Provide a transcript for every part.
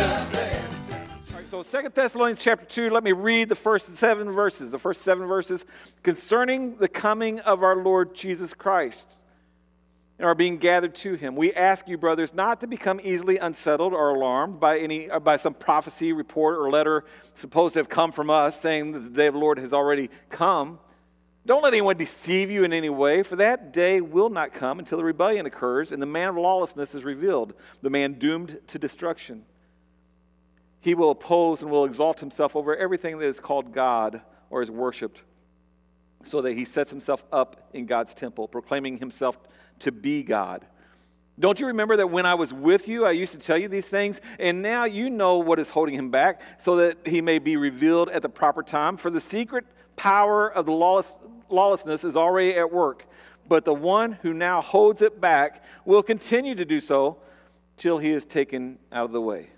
So 2 Thessalonians chapter 2, let me read the first 7 verses concerning the coming of our Lord Jesus Christ and are being gathered to him. We ask you, brothers, not to become easily unsettled or alarmed by some prophecy, report, or letter supposed to have come from us saying that the day of the Lord has already come. Don't let anyone deceive you in any way, for that day will not come until the rebellion occurs and the man of lawlessness is revealed, the man doomed to destruction. He will oppose and will exalt himself over everything that is called God or is worshipped, so that he sets himself up in God's temple, proclaiming himself to be God. Don't you remember that when I was with you, I used to tell you these things? And now you know what is holding him back, so that he may be revealed at the proper time. For the secret power of the lawlessness is already at work, but the one who now holds it back will continue to do so till he is taken out of the way.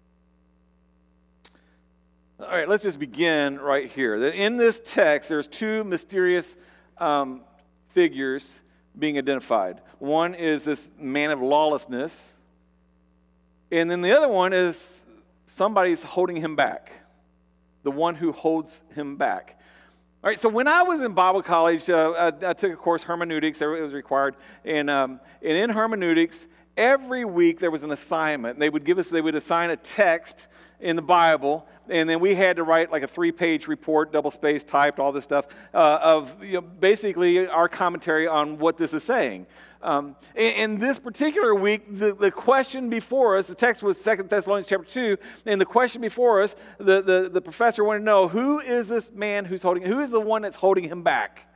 All right, let's just begin right here. In this text, there's two mysterious figures being identified. One is this man of lawlessness, and then the other one is somebody's holding him back, the one who holds him back. All right, so when I was in Bible college, I took a course, hermeneutics, it was required, and in hermeneutics, every week there was an assignment. They would assign a text in the Bible, and then we had to write like a 3-page report, double-spaced, typed, all this stuff, of basically our commentary on what this is saying. In this particular week, the question before us, the text was 2 Thessalonians chapter 2, and the question before us, the professor wanted to know, who is this man who is the one that's holding him back?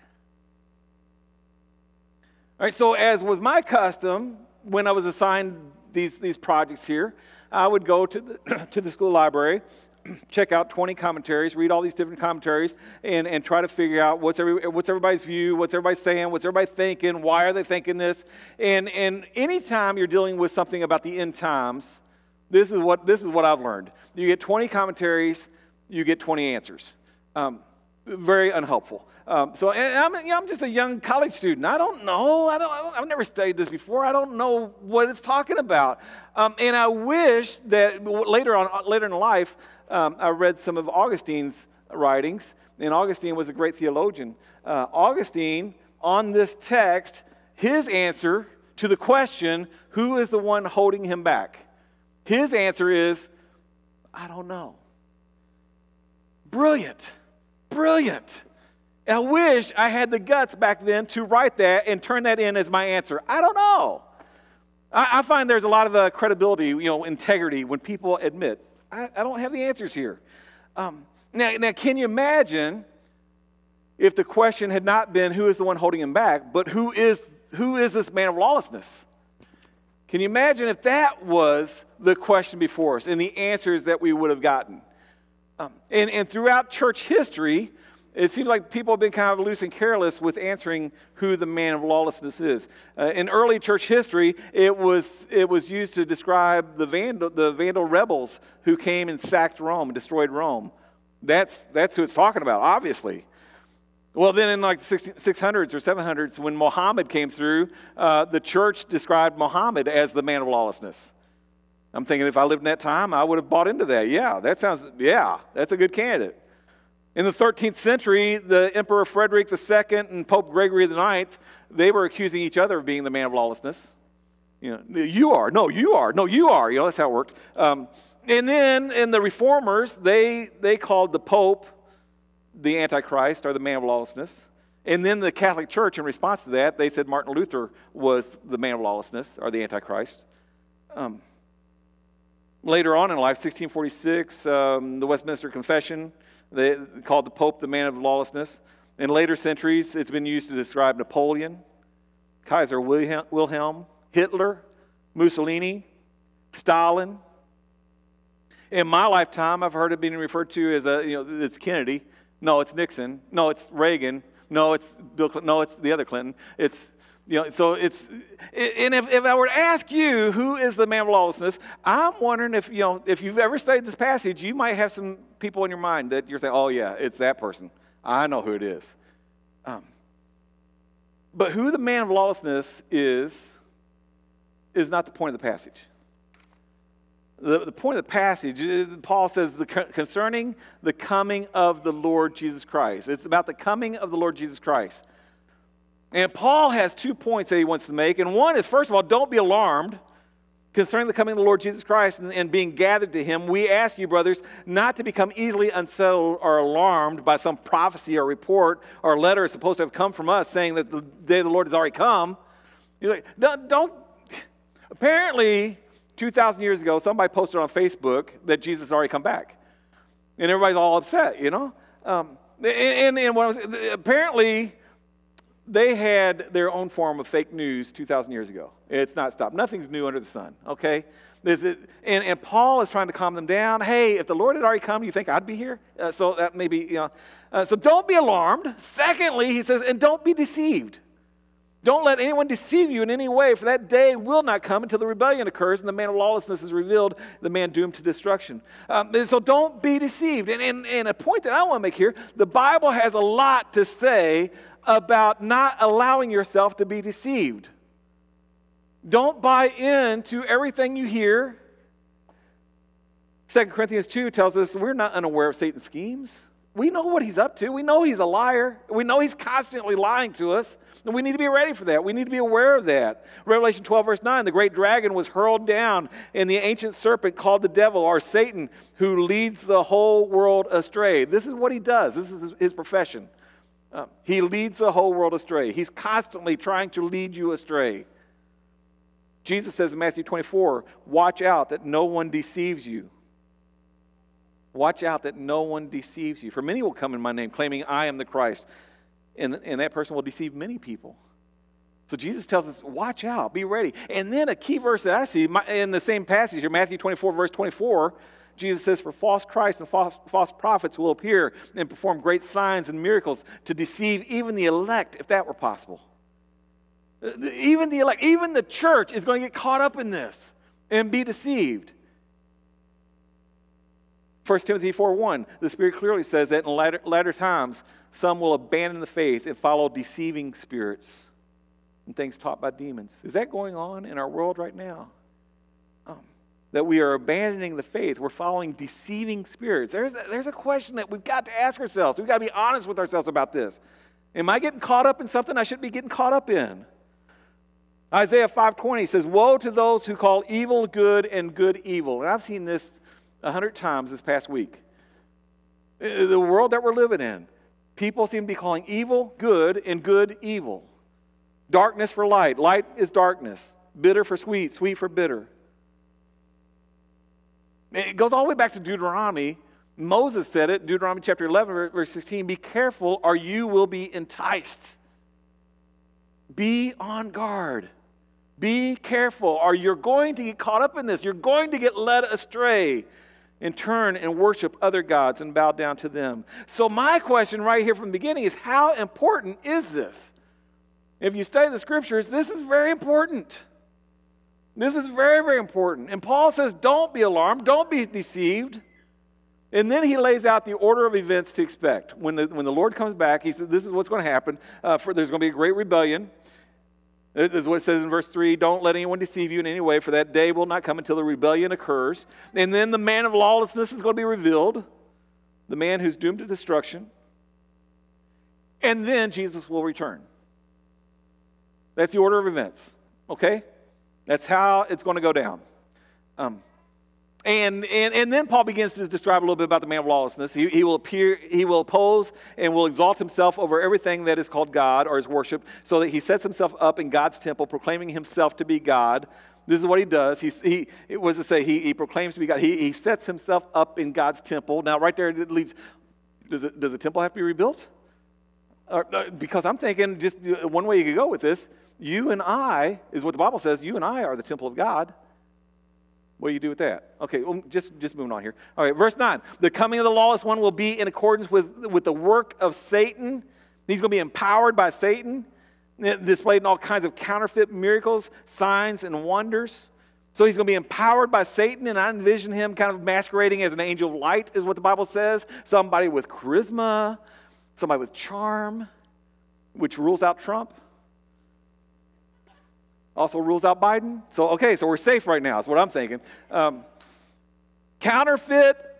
All right, so as was my custom, when I was assigned these projects here, I would go to the school library, check out 20 commentaries, read all these different commentaries, and try to figure out what's everybody's view, what's everybody saying, what's everybody thinking, why are they thinking this? And anytime you're dealing with something about the end times, this is what I've learned. You get 20 commentaries, you get 20 answers. Very unhelpful. I'm just a young college student. I don't know. I've never studied this before. I don't know what it's talking about. And I wish that later in life, I read some of Augustine's writings, and Augustine was a great theologian. Augustine, on this text, his answer to the question, who is the one holding him back? His answer is, I don't know. Brilliant. I wish I had the guts back then to write that and turn that in as my answer. I don't know. I find there's a lot of credibility, integrity when people admit, I don't have the answers here. Now, can you imagine if the question had not been who is the one holding him back, but who is this man of lawlessness? Can you imagine if that was the question before us and the answers that we would have gotten? And throughout church history, it seems like people have been kind of loose and careless with answering who the man of lawlessness is. In early church history, it was used to describe the Vandal rebels who came and sacked Rome and destroyed Rome. That's who it's talking about, obviously. Well, then in like the 600s or 700s, when Muhammad came through, the church described Muhammad as the man of lawlessness. I'm thinking if I lived in that time, I would have bought into that. That's a good candidate. In the 13th century, the Emperor Frederick II and Pope Gregory IX, they were accusing each other of being the man of lawlessness. You are. No, you are. No, you are. That's how it worked. And then in the Reformers, they called the Pope the Antichrist or the man of lawlessness. And then the Catholic Church, in response to that, they said Martin Luther was the man of lawlessness or the Antichrist. Later on in life, 1646, the Westminster Confession, they called the Pope the man of lawlessness. In later centuries, it's been used to describe Napoleon, Kaiser Wilhelm, Hitler, Mussolini, Stalin. In my lifetime, I've heard it being referred to as it's Kennedy. No, it's Nixon. No, it's Reagan. No, it's Bill Clinton. No, it's the other Clinton. So it's, and if I were to ask you who is the man of lawlessness, I'm wondering if you've ever studied this passage, you might have some people in your mind that you're thinking, oh yeah, it's that person. I know who it is. But who the man of lawlessness is not the point of the passage. the point of the passage, Paul says, concerning the coming of the Lord Jesus Christ. It's about the coming of the Lord Jesus Christ. And Paul has 2 points that he wants to make. And one is, first of all, don't be alarmed concerning the coming of the Lord Jesus Christ and being gathered to him. We ask you, brothers, not to become easily unsettled or alarmed by some prophecy or report or letter supposed to have come from us saying that the day of the Lord has already come. You're like, don't. Apparently, 2,000 years ago, somebody posted on Facebook that Jesus has already come back. And everybody's all upset, you know? Apparently, they had their own form of fake news 2,000 years ago. It's not stopped. Nothing's new under the sun, okay? And Paul is trying to calm them down. Hey, if the Lord had already come, you think I'd be here? So that maybe, you know. So don't be alarmed. Secondly, he says, and don't be deceived. Don't let anyone deceive you in any way, for that day will not come until the rebellion occurs and the man of lawlessness is revealed, the man doomed to destruction. So don't be deceived. And a point that I want to make here, the Bible has a lot to say about not allowing yourself to be deceived. Don't buy into everything you hear. 2 Corinthians 2 tells us we're not unaware of Satan's schemes. We know what he's up to. We know he's a liar. We know he's constantly lying to us. And we need to be ready for that. We need to be aware of that. Revelation 12, verse 9, the great dragon was hurled down, and the ancient serpent called the devil, or Satan, who leads the whole world astray. This is what he does. This is his profession. He leads the whole world astray. He's constantly trying to lead you astray. Jesus says in Matthew 24, watch out that no one deceives you. Watch out that no one deceives you. For many will come in my name, claiming I am the Christ. And that person will deceive many people. So Jesus tells us, watch out, be ready. And then a key verse that I see in the same passage here, Matthew 24, verse 24, Jesus says, for false Christs and false prophets will appear and perform great signs and miracles to deceive even the elect, if that were possible. Even the elect, even the church is going to get caught up in this and be deceived. 1 Timothy 4:1, the Spirit clearly says that in latter times, some will abandon the faith and follow deceiving spirits and things taught by demons. Is that going on in our world right now? That we are abandoning the faith. We're following deceiving spirits. There's a question that we've got to ask ourselves. We've got to be honest with ourselves about this. Am I getting caught up in something I shouldn't be getting caught up in? Isaiah 5:20 says, woe to those who call evil good and good evil. And I've seen this 100 times this past week. The world that we're living in, people seem to be calling evil good and good evil. Darkness for light. Light is darkness. Bitter for sweet. Sweet for bitter. It goes all the way back to Deuteronomy. Moses said it, Deuteronomy chapter 11, verse 16, be careful or you will be enticed. Be on guard. Be careful or you're going to get caught up in this. You're going to get led astray and turn and worship other gods and bow down to them. So my question right here from the beginning is, how important is this? If you study the scriptures, this is very important. This is very, very important. And Paul says, don't be alarmed, don't be deceived. And then he lays out the order of events to expect. When the Lord comes back, he says, this is what's going to happen. There's going to be a great rebellion. This is what it says in verse 3, don't let anyone deceive you in any way, for that day will not come until the rebellion occurs. And then the man of lawlessness is going to be revealed, the man who's doomed to destruction. And then Jesus will return. That's the order of events, okay? That's how it's going to go down. And then Paul begins to describe a little bit about the man of lawlessness. He will appear, he will oppose and will exalt himself over everything that is called God or his worship, so that he sets himself up in God's temple, proclaiming himself to be God. This is what he does. He proclaims to be God. He sets himself up in God's temple. Now, right there, it leads. Does the temple have to be rebuilt? Because I'm thinking just one way you could go with this. You and I, is what the Bible says, you and I are the temple of God. What do you do with that? Okay, well, just moving on here. All right, verse 9. The coming of the lawless one will be in accordance with the work of Satan. He's going to be empowered by Satan, displayed in all kinds of counterfeit miracles, signs, and wonders. So he's going to be empowered by Satan, and I envision him kind of masquerading as an angel of light, is what the Bible says. Somebody with charisma, somebody with charm, which rules out Trump. Also rules out Biden. So we're safe right now, is what I'm thinking. Counterfeit,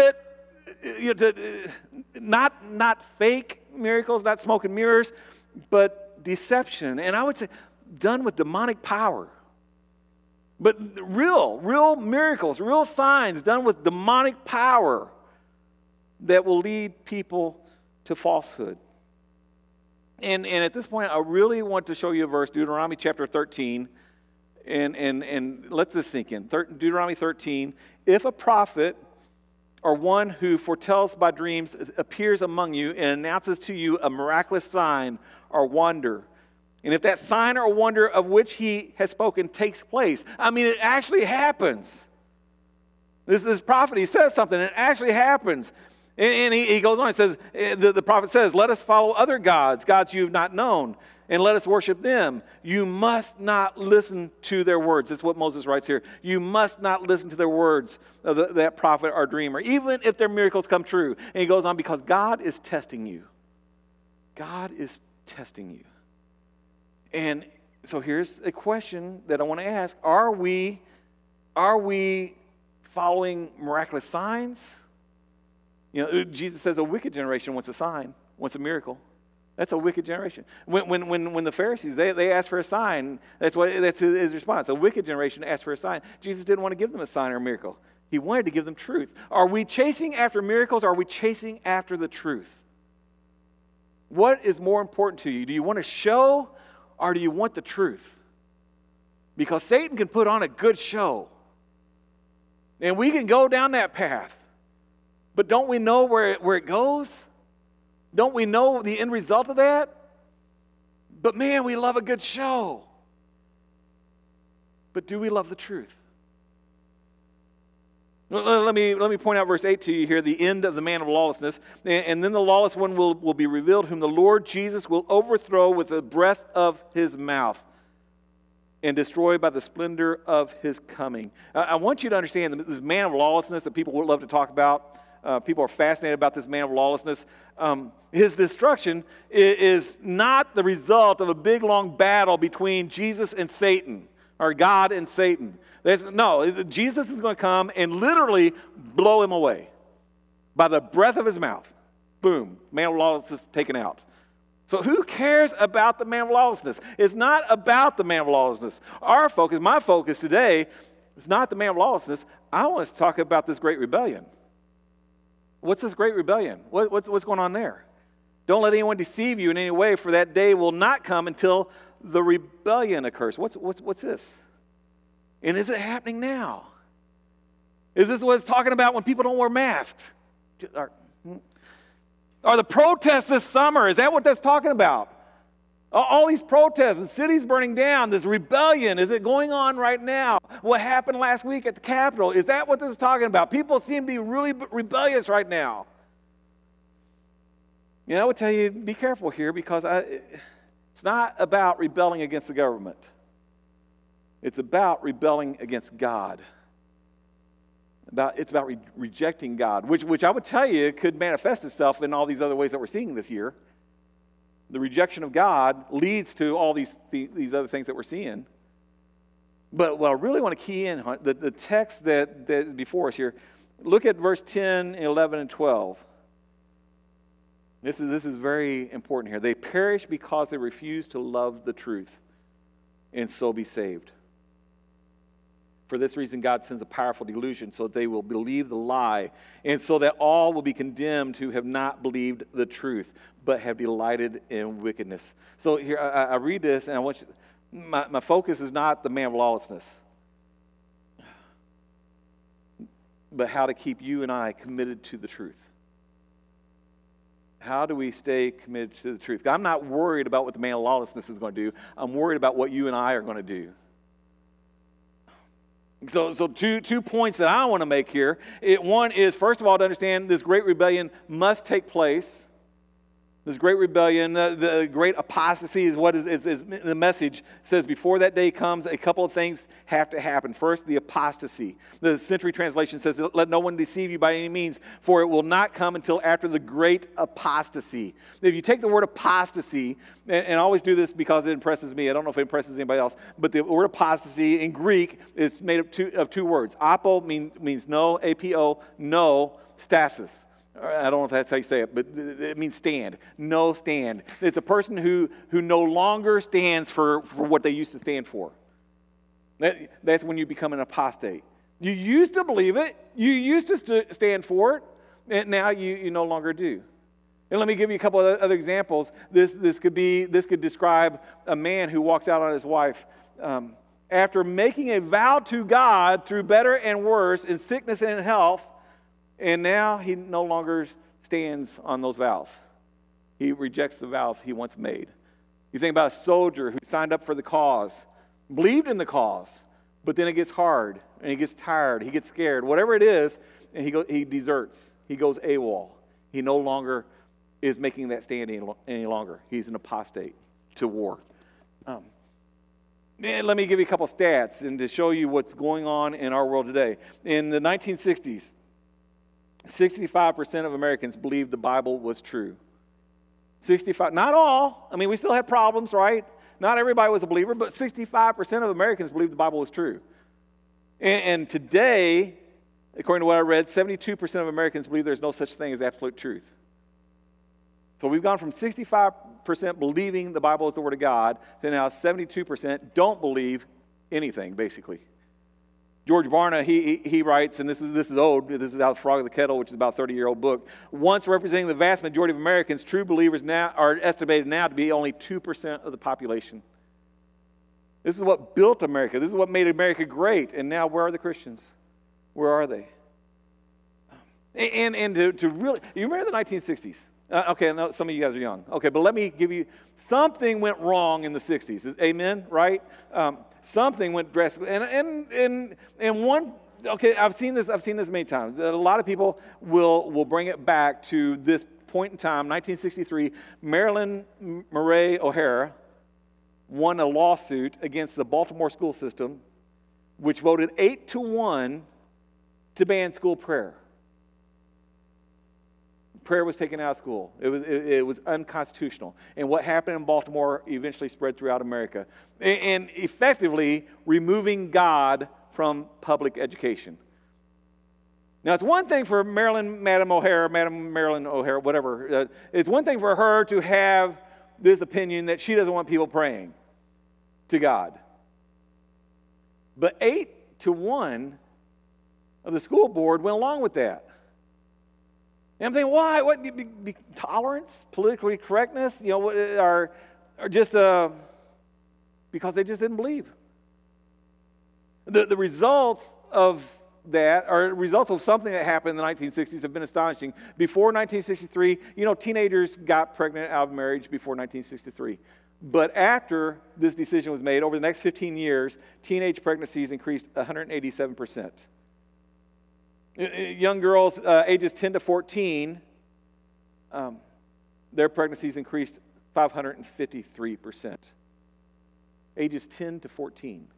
not fake miracles, not smoke and mirrors, but deception. And I would say done with demonic power. But real miracles, real signs done with demonic power that will lead people to falsehood. And at this point, I really want to show you a verse, Deuteronomy chapter 13, and let this sink in. Deuteronomy 13, if a prophet or one who foretells by dreams appears among you and announces to you a miraculous sign or wonder, and if that sign or wonder of which he has spoken takes place, I mean, it actually happens. This prophet, he says something, and it actually happens. And he goes on, he says, the prophet says, let us follow other gods you have not known, and let us worship them. You must not listen to their words. That's what Moses writes here. You must not listen to their words of that prophet or dreamer, even if their miracles come true. And he goes on, because God is testing you. God is testing you. And so here's a question that I want to ask. Are we following miraculous signs? You know, Jesus says a wicked generation wants a sign, wants a miracle. That's a wicked generation. When the Pharisees, they asked for a sign, that's his response. A wicked generation asked for a sign. Jesus didn't want to give them a sign or a miracle. He wanted to give them truth. Are we chasing after miracles, or are we chasing after the truth? What is more important to you? Do you want to show, or do you want the truth? Because Satan can put on a good show. And we can go down that path. But don't we know where it goes? Don't we know the end result of that? But man, we love a good show. But do we love the truth? Let me point out verse 8 to you here, the end of the man of lawlessness. And then the lawless one will be revealed, whom the Lord Jesus will overthrow with the breath of his mouth and destroy by the splendor of his coming. I want you to understand this man of lawlessness that people would love to talk about. People are fascinated about this man of lawlessness. His destruction is not the result of a big, long battle between Jesus and Satan, or God and Satan. No, Jesus is going to come and literally blow him away by the breath of his mouth. Boom, man of lawlessness taken out. So who cares about the man of lawlessness? It's not about the man of lawlessness. My focus today is not the man of lawlessness. I want us to talk about this great rebellion. What's this great rebellion? What's going on there? Don't let anyone deceive you in any way, for that day will not come until the rebellion occurs. What's this? And is it happening now? Is this what it's talking about when people don't wear masks? Are the protests this summer, is that what that's talking about? All these protests and cities burning down, this rebellion, is it going on right now? What happened last week at the Capitol, is that what this is talking about? People seem to be really rebellious right now. You know, I would tell you, be careful here, because it's not about rebelling against the government. It's about rebelling against God. It's about rejecting God, which I would tell you could manifest itself in all these other ways that we're seeing this year. The rejection of God leads to all these other things that we're seeing. But what I really want to key in on, the text that is before us here, look at verse 10, 11, and 12. This is very important here. They perish because they refuse to love the truth and so be saved. For this reason, God sends a powerful delusion so that they will believe the lie, and so that all will be condemned who have not believed the truth, but have delighted in wickedness. So here, I read this, and I want you, my focus is not the man of lawlessness, but how to keep you and I committed to the truth. How do we stay committed to the truth? I'm not worried about what the man of lawlessness is going to do. I'm worried about what you and I are going to do. So two points that I want to make here. One is, first of all, to understand this great rebellion must take place. This great rebellion, the great apostasy is what is the message says. Before that day comes, a couple of things have to happen. First, the apostasy. The Century Translation says, let no one deceive you by any means, for it will not come until after the great apostasy. If you take the word apostasy, and I always do this because it impresses me. I don't know if it impresses anybody else, but the word apostasy in Greek is made of two words. Apo means no, A-P-O, no, stasis. I don't know if that's how you say it, but it means stand. No stand. It's a person who no longer stands for what they used to stand for. That's when you become an apostate. You used to believe it. You used to stand for it. And now you no longer do. And let me give you a couple of other examples. This could describe a man who walks out on his wife. After making a vow to God through better and worse, in sickness and in health, and now he no longer stands on those vows. He rejects the vows he once made. You think about a soldier who signed up for the cause, believed in the cause, but then it gets hard, and he gets tired, he gets scared, whatever it is, and he deserts. He goes AWOL. He no longer is making that stand any longer. He's an apostate to war. Let me give you a couple stats and to show you what's going on in our world today. In the 1960s, 65% of Americans believed the Bible was true. 65, not all. I mean, we still had problems, right? Not everybody was a believer, but 65% of Americans believed the Bible was true. And today, according to what I read, 72% of Americans believe there's no such thing as absolute truth. So we've gone from 65% believing the Bible is the Word of God to now 72% don't believe anything, basically. George Barna, he writes, and this is old, this is out of Frog of the Kettle, which is about a 30-year-old book. Once representing the vast majority of Americans, true believers now are estimated now to be only 2% of the population. This is what built America. This is what made America great. And now, where are the Christians? Where are they? And to really, you remember the 1960s? Okay, I know some of you guys are young. Okay, but let me give you, something went wrong in the 60s. Amen, right? Something went drastically. And one, okay, I've seen this many times. A lot of people will bring it back to this point in time, 1963. Marilyn Murray O'Hara won a lawsuit against the Baltimore school system, which voted 8-1 to ban school prayer. Prayer was taken out of school. It was unconstitutional. And what happened in Baltimore eventually spread throughout America. And effectively removing God from public education. Now, it's one thing for Madam Marilyn O'Hara, whatever. It's one thing for her to have this opinion that she doesn't want people praying to God. But 8-1 of the school board went along with that. And I'm thinking, why? What? Tolerance? Politically correctness? You know, or just because they just didn't believe. The results of that, or results of something that happened in the 1960s, have been astonishing. Before 1963, you know, teenagers got pregnant out of marriage before 1963. But after this decision was made, over the next 15 years, teenage pregnancies increased 187%. Young girls ages 10 to 14, their pregnancies increased 553%. Ages 10 to 14.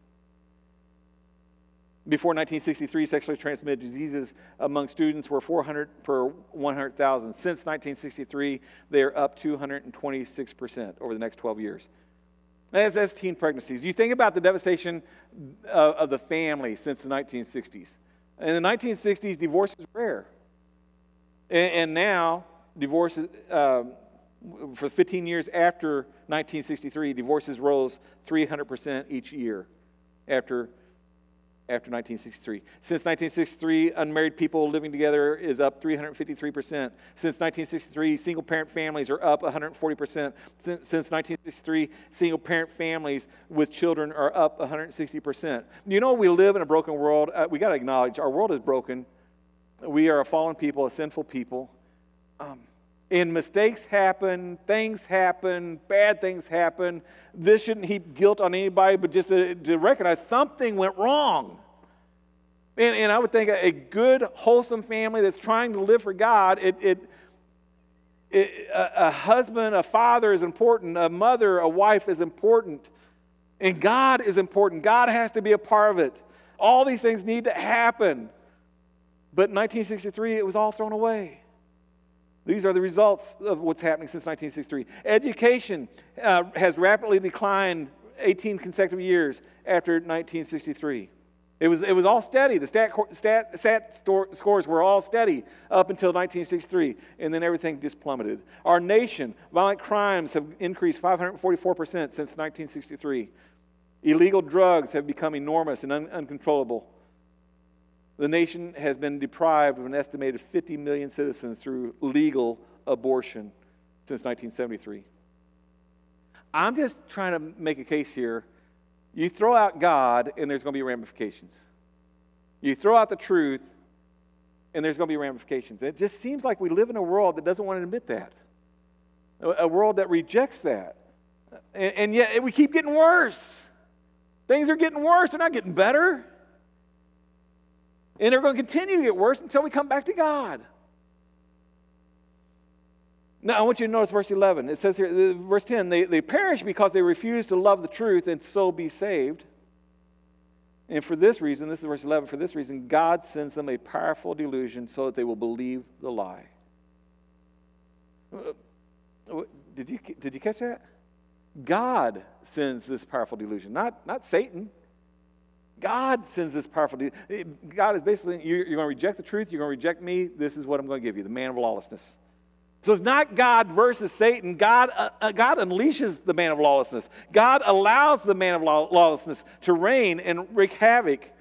Before 1963, sexually transmitted diseases among students were 400 per 100,000. Since 1963, they are up 226% over the next 12 years. That's teen pregnancies. You think about the devastation of the family since the 1960s. In the 1960s, divorce was rare. And now, divorces, for 15 years after 1963, divorces rose 300% each year after 1963. Since 1963, unmarried people living together is up 353%. Since 1963, single-parent families are up 140%. Since 1963, single-parent families with children are up 160%. You know, we live in a broken world. We got to acknowledge our world is broken. We are a fallen people, a sinful people. And mistakes happen, things happen, bad things happen. This shouldn't heap guilt on anybody, but just to recognize something went wrong. And I would think a good, wholesome family that's trying to live for God, A husband, a father is important. A mother, a wife is important. And God is important. God has to be a part of it. All these things need to happen. But in 1963, it was all thrown away. These are the results of what's happening since 1963. Education has rapidly declined 18 consecutive years after 1963. It was all steady. The stat scores were all steady up until 1963, and then everything just plummeted. Our nation, violent crimes have increased 544% since 1963. Illegal drugs have become enormous and uncontrollable. The nation has been deprived of an estimated 50 million citizens through legal abortion since 1973. I'm just trying to make a case here. You throw out God, and there's going to be ramifications. You throw out the truth, and there's going to be ramifications. It just seems like we live in a world that doesn't want to admit that, a world that rejects that. And yet we keep getting worse. Things are getting worse. They're not getting better. And they're going to continue to get worse until we come back to God. Now, I want you to notice verse 11. It says here, verse 10, they perish because they refuse to love the truth and so be saved. And for this reason, this is verse 11, for this reason, God sends them a powerful delusion so that they will believe the lie. Did you catch that? God sends this powerful delusion, not Satan. God sends this powerful delusion. God is basically, you're going to reject the truth, you're going to reject me, this is what I'm going to give you, the man of lawlessness. So it's not God versus Satan. God unleashes the man of lawlessness. God allows the man of lawlessness to reign and wreak havoc.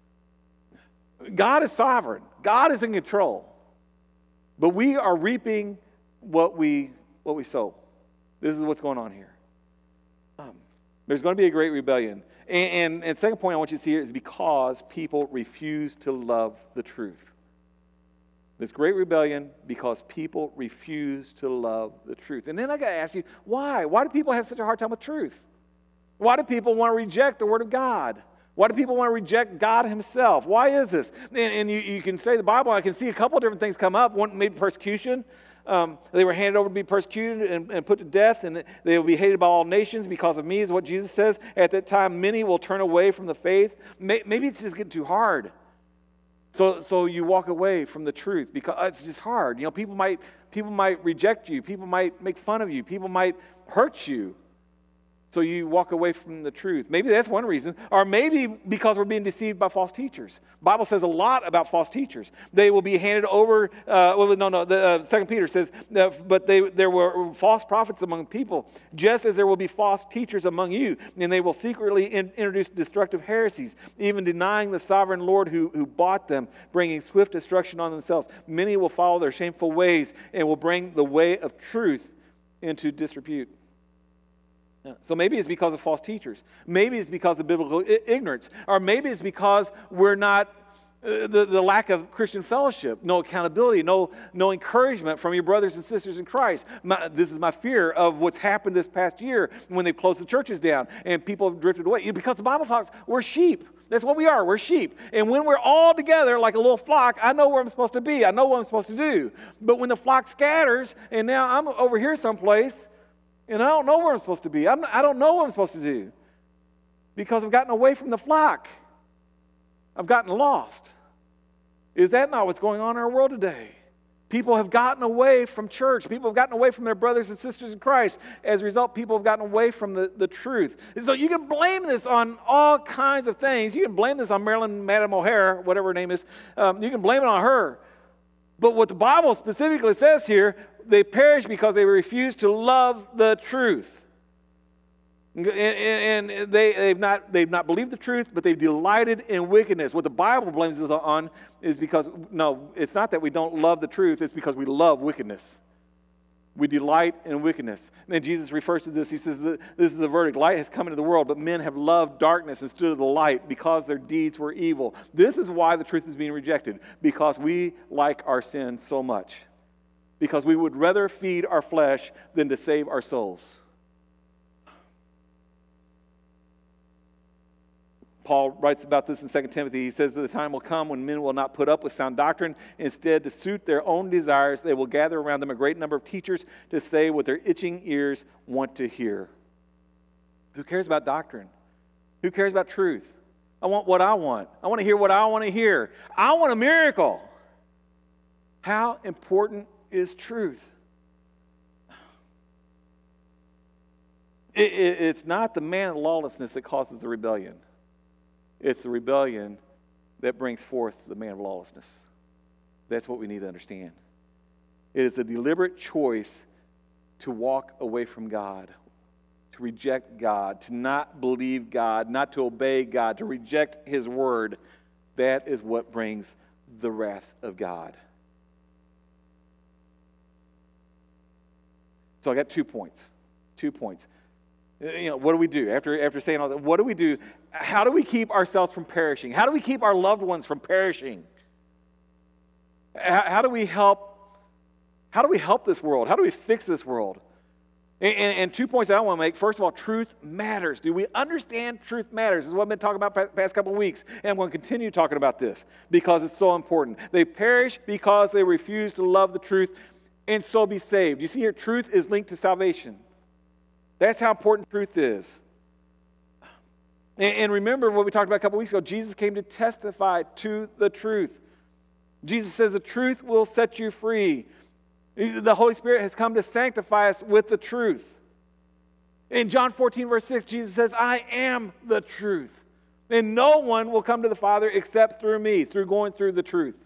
God is sovereign. God is in control. But we are reaping what we sow. This is what's going on here. There's going to be a great rebellion. And the second point I want you to see here is because people refuse to love the truth. This great rebellion because people refuse to love the truth. And then I got to ask you, why? Why do people have such a hard time with truth? Why do people want to reject the Word of God? Why do people want to reject God Himself? Why is this? And you can study the Bible. I can see a couple of different things come up. One, maybe persecution. They were handed over to be persecuted and put to death, and they will be hated by all nations because of me, is what Jesus says. At that time, many will turn away from the faith. Maybe it's just getting too hard. So you walk away from the truth because it's just hard. You know, people might reject you. People might make fun of you. People might hurt you. So you walk away from the truth. Maybe that's one reason. Or maybe because we're being deceived by false teachers. The Bible says a lot about false teachers. They will be handed over. 2 Peter says, but there were false prophets among people, just as there will be false teachers among you. And they will secretly introduce destructive heresies, even denying the sovereign Lord who bought them, bringing swift destruction on themselves. Many will follow their shameful ways and will bring the way of truth into disrepute. So maybe it's because of false teachers. Maybe it's because of biblical ignorance. Or maybe it's because we're not, the lack of Christian fellowship, no accountability, no encouragement from your brothers and sisters in Christ. This is my fear of what's happened this past year when they've closed the churches down and people have drifted away. Because the Bible talks, we're sheep. That's what we are. We're sheep. And when we're all together like a little flock, I know where I'm supposed to be. I know what I'm supposed to do. But when the flock scatters and now I'm over here someplace, and I don't know where I'm supposed to be. I don't know what I'm supposed to do because I've gotten away from the flock. I've gotten lost. Is that not what's going on in our world today? People have gotten away from church. People have gotten away from their brothers and sisters in Christ. As a result, people have gotten away from the truth. And so you can blame this on all kinds of things. You can blame this on Marilyn Madam O'Hara, whatever her name is. You can blame it on her. But what the Bible specifically says here, they perish because they refuse to love the truth. And they've not believed the truth, but they've delighted in wickedness. What the Bible blames us on is because, no, it's not that we don't love the truth, it's because we love wickedness. We delight in wickedness. And Jesus refers to this. He says, this is the verdict. Light has come into the world, but men have loved darkness instead of the light because their deeds were evil. This is why the truth is being rejected, because we like our sin so much. Because we would rather feed our flesh than to save our souls. Paul writes about this in 2 Timothy. He says that the time will come when men will not put up with sound doctrine. Instead, to suit their own desires, they will gather around them a great number of teachers to say what their itching ears want to hear. Who cares about doctrine? Who cares about truth? I want what I want. I want to hear what I want to hear. I want a miracle. How important is truth? It's not the man of lawlessness that causes the rebellion. It's the rebellion that brings forth the man of lawlessness. That's what we need to understand. It is a deliberate choice to walk away from God, to reject God, to not believe God, not to obey God, to reject His word. That is what brings the wrath of God. So I got 2 points. 2 points. What do we do? After saying all that, what do we do? How do we keep ourselves from perishing? How do we keep our loved ones from perishing? How do we help this world? How do we fix this world? And 2 points that I want to make. First of all, truth matters. Do we understand truth matters? This is what I've been talking about the past couple of weeks. And I'm going to continue talking about this because it's so important. They perish because they refuse to love the truth and so be saved. You see here, truth is linked to salvation. That's how important truth is. And remember what we talked about a couple weeks ago. Jesus came to testify to the truth. Jesus says the truth will set you free. The Holy Spirit has come to sanctify us with the truth. In John 14, verse 6, Jesus says, I am the truth. And no one will come to the Father except through me, through going through the truth.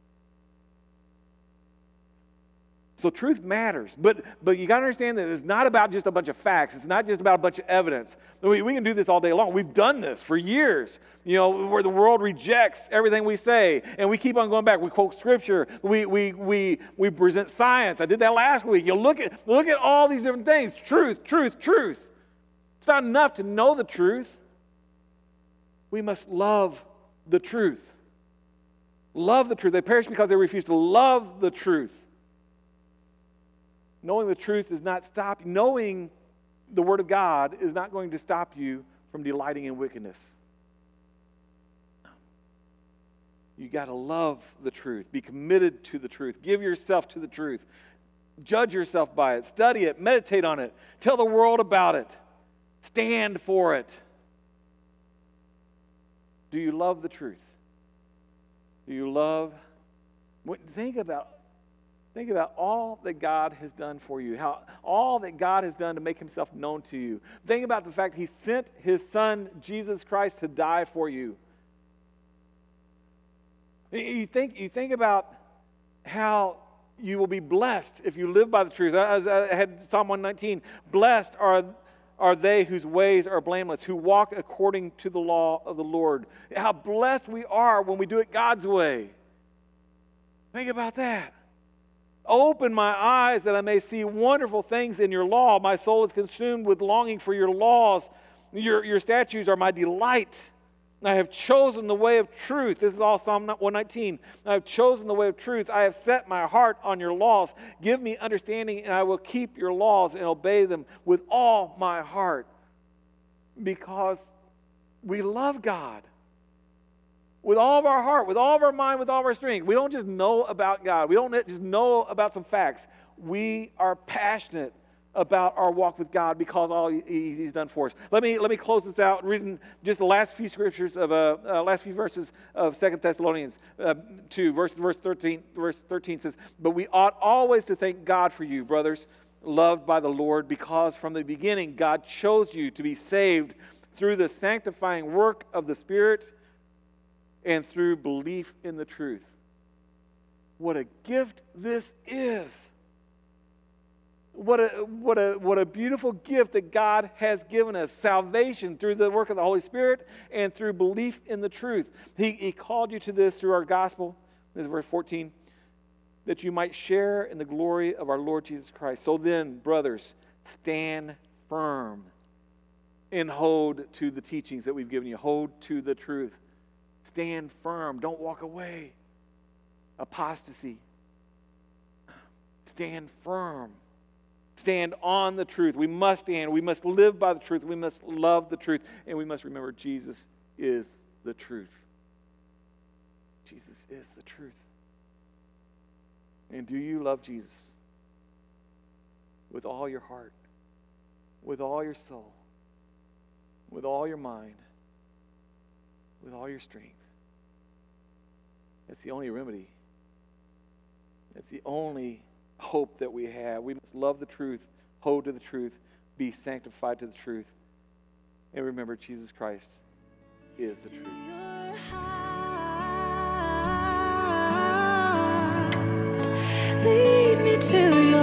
So truth matters, but you got to understand that it's not about just a bunch of facts. It's not just about a bunch of evidence. We can do this all day long. We've done this for years, where the world rejects everything we say, and we keep on going back. We quote Scripture. We present science. I did that last week. You look at all these different things. Truth, truth, truth. It's not enough to know the truth. We must love the truth. Love the truth. They perish because they refuse to love the truth. Knowing the truth does not stop. Knowing the Word of God is not going to stop you from delighting in wickedness. You got to love the truth. Be committed to the truth. Give yourself to the truth. Judge yourself by it. Study it. Meditate on it. Tell the world about it. Stand for it. Do you love the truth? Do you love? Think about all that God has done for you, all that God has done to make Himself known to you. Think about the fact He sent His Son, Jesus Christ, to die for you. You think about how you will be blessed if you live by the truth. I had Psalm 119, blessed are they whose ways are blameless, who walk according to the law of the Lord. How blessed we are when we do it God's way. Think about that. Open my eyes that I may see wonderful things in your law. My soul is consumed with longing for your laws. Your statutes are my delight. I have chosen the way of truth. This is all Psalm 119. I have chosen the way of truth. I have set my heart on your laws. Give me understanding, and I will keep your laws and obey them with all my heart. Because we love God. With all of our heart, with all of our mind, with all of our strength. We don't just know about God. We don't just know about some facts. We are passionate about our walk with God because all He's done for us. Let me close this out reading just the last few scriptures of last few verses of 2 Thessalonians 2, verse 13. Verse 13 says, "But we ought always to thank God for you, brothers, loved by the Lord, because from the beginning God chose you to be saved through the sanctifying work of the Spirit and through belief in the truth." What a gift this is. What a beautiful gift that God has given us. Salvation through the work of the Holy Spirit and through belief in the truth. He called you to this through our gospel. This is verse 14. That you might share in the glory of our Lord Jesus Christ. So then, brothers, stand firm and hold to the teachings that we've given you. Hold to the truth. Stand firm. Don't walk away. Apostasy. Stand firm. Stand on the truth. We must stand. We must live by the truth. We must love the truth. And we must remember Jesus is the truth. Jesus is the truth. And do you love Jesus with all your heart, with all your soul, with all your mind, with all your strength? That's the only remedy. That's the only hope that we have. We must love the truth, hold to the truth, be sanctified to the truth. And remember, Jesus Christ is the truth. Lead me to your